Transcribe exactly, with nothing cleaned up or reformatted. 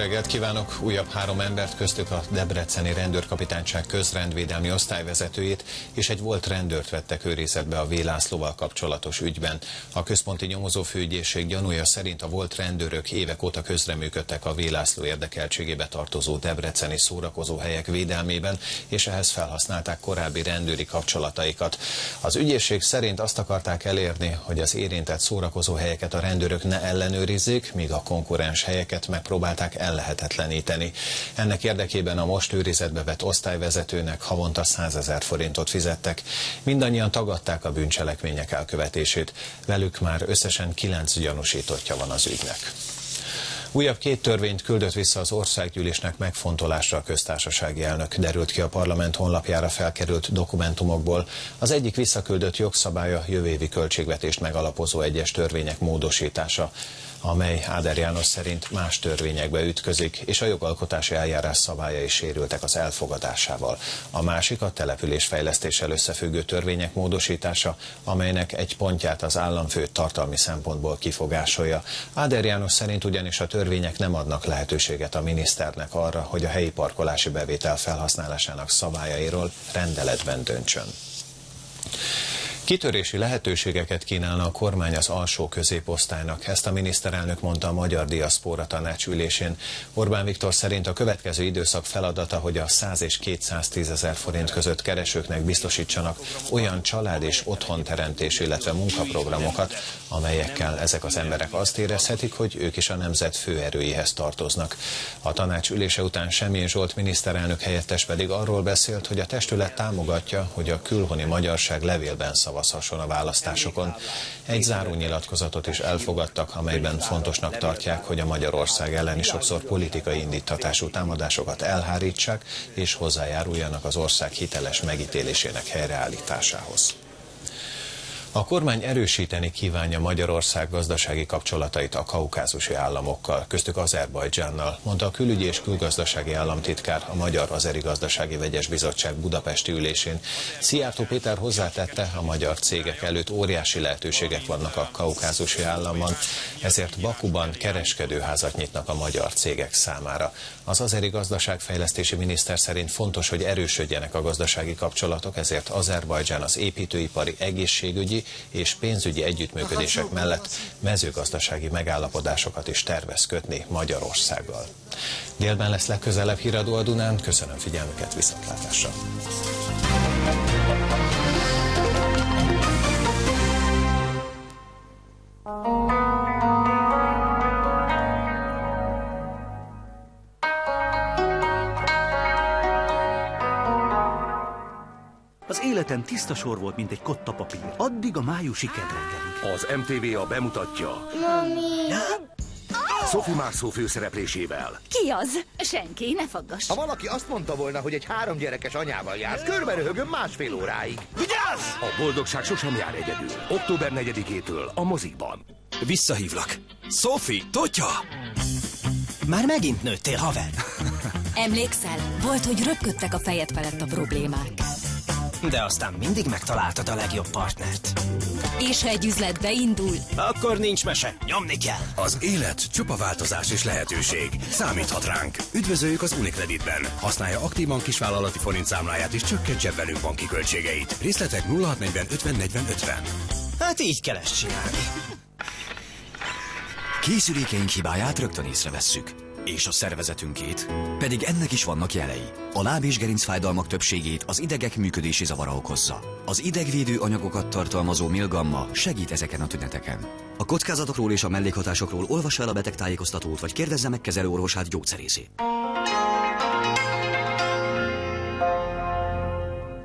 reggelt kívánok! Újabb három embert, köztük a debreceni rendőrkapitányság közrendvédelmi osztályvezetőjét és egy volt rendőrt vettek őrizetbe a V. Lászlóval kapcsolatos ügyben. A központi nyomozófőügyészség gyanúja szerint a volt rendőrök évek óta közreműködtek a V. László érdekeltségébe tartozó debreceni szórakozóhelyek védelmében, és ehhez felhasználták korábbi rendőri kapcsolataikat. Az ügyészség szerint azt akarták elérni, hogy az érintett szórakozóhelyeket a rendőrök ne ellenőrizzék, míg a konkurens helyeket megpróbálták ellehetetleníteni. Ennek érdekében a most őrizetbe vett osztályvezetőnek havonta százezer forintot fizettek. Mindannyian tagadták a bűncselekmények elkövetését. Velük már összesen kilenc gyanúsítottja van az ügynek. Újabb két törvényt küldött vissza az országgyűlésnek megfontolásra a köztársasági elnök, derült ki a parlament honlapjára felkerült dokumentumokból. Az egyik visszaküldött jogszabálya jövő évi költségvetést megalapozó egyes törvények módosítása, amely Áder János szerint más törvényekbe ütközik, és a jogalkotási eljárás szabályai sérültek az elfogadásával. A másik a településfejlesztéssel összefüggő törvények módosítása, amelynek egy pontját az államfő tartalmi szempontból kifogásolja. Áder János szerint ugyanis a törvények nem adnak lehetőséget a miniszternek arra, hogy a helyi parkolási bevétel felhasználásának szabályairól rendeletben döntsön. Kitörési lehetőségeket kínálna a kormány az alsó középosztálynak. Ezt a miniszterelnök mondta a Magyar Diaszpóra Tanács ülésén. Orbán Viktor szerint a következő időszak feladata, hogy a száz és kétszáztízezer forint között keresőknek biztosítsanak olyan család- és otthonteremtés, illetve munkaprogramokat, amelyekkel ezek az emberek azt érezhetik, hogy ők is a nemzet főerőihez tartoznak. A tanács ülése után Semjén Zsolt miniszterelnök helyettes pedig arról beszélt, hogy a testület támogatja, hogy a külhoni magyarság levélben szavazhasson a választásokon. Egy zárónyilatkozatot is elfogadtak, amelyben fontosnak tartják, hogy a Magyarország elleni sokszor politikai indíttatású támadásokat elhárítsák, és hozzájáruljanak az ország hiteles megítélésének helyreállításához. A kormány erősíteni kívánja Magyarország gazdasági kapcsolatait a kaukázusi államokkal, köztük Azerbajdzsánnal, mondta a külügyi és külgazdasági államtitkár a Magyar-Azeri Gazdasági Vegyes Bizottság budapesti ülésén. Szijjártó Péter hozzátette, a magyar cégek előtt óriási lehetőségek vannak a kaukázusi államban, ezért Bakuban kereskedőházat nyitnak a magyar cégek számára. Az azeri gazdaságfejlesztési miniszter szerint fontos, hogy erősödjenek a gazdasági kapcsolatok, ezért Azerbajdzsán az építőipari, egészségügyi és pénzügyi együttműködések mellett mezőgazdasági megállapodásokat is tervez kötni Magyarországgal. Délben lesz legközelebb híradó a Dunán. Köszönöm figyelmüket, viszontlátásra! Az életem tiszta sor volt, mint egy kotta papír. Addig a májusi kedreggelig. Az em té vé a bemutatja. Mami! Sophie Marceau főszereplésével. Ki az? Senki, ne faggass. Ha valaki azt mondta volna, hogy egy három gyerekes anyával jársz, körberöhögöm másfél óráig. Vigyázz! A boldogság sosem jár egyedül. október negyedikétől a mozikban. Visszahívlak. Sophie, Totya! Már megint nőttél, haver. Emlékszel? Volt, hogy röpködtek a fejed felett a problémák. De aztán mindig megtaláltad a legjobb partnert. És ha egy üzlet beindul? Akkor nincs mese, nyomni kell. Az élet csupa változás és lehetőség. Számíthat ránk. Üdvözöljük az Unicreditben. Használja aktívan kisvállalati forint számláját és csökkentse velünk banki költségeit. Részletek nulla hat negyven ötven negyven ötven. Hát így kell ezt csinálni. Készülékeink hibáját rögtön észrevesszük. És a szervezetünkét, pedig ennek is vannak jelei. A láb- és gerincfájdalmak többségét az idegek működési zavara okozza. Az idegvédő anyagokat tartalmazó Milgamma segít ezeken a tüneteken. A kockázatokról és a mellékhatásokról olvassa el a betegtájékoztatót, vagy kérdezze meg kezelőorvosát, gyógyszerészét.